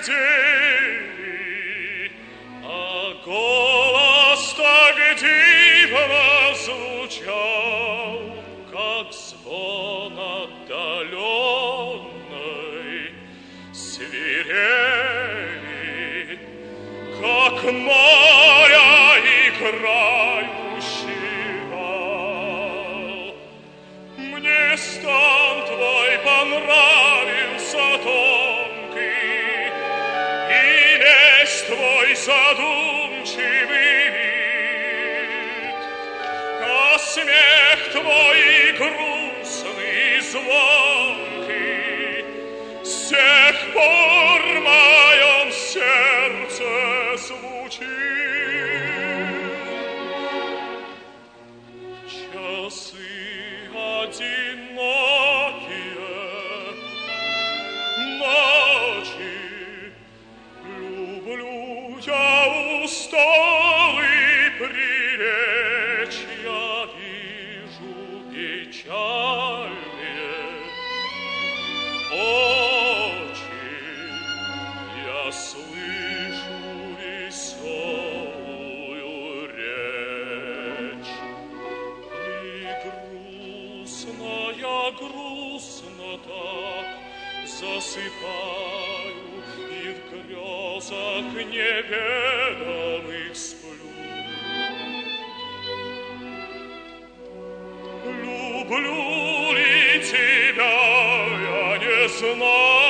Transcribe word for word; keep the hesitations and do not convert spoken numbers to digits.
глядели, а голос так дивно звучал, как звон отдаленной свирели, как моря играющий вал. Мне стан твой понравился тонкий, и весь твой задумчивый вид, а смех твой грустный и звонкий с тех пор в моем сердце звучит. Часы одинокие, ночи, люблю я усталый прилечь, я вижу печальные очи, я слышу веселую речь. И грустно я, грустно так засыпаю, и в грезах неведомых сплю. Люблю ли тебя, я не знаю,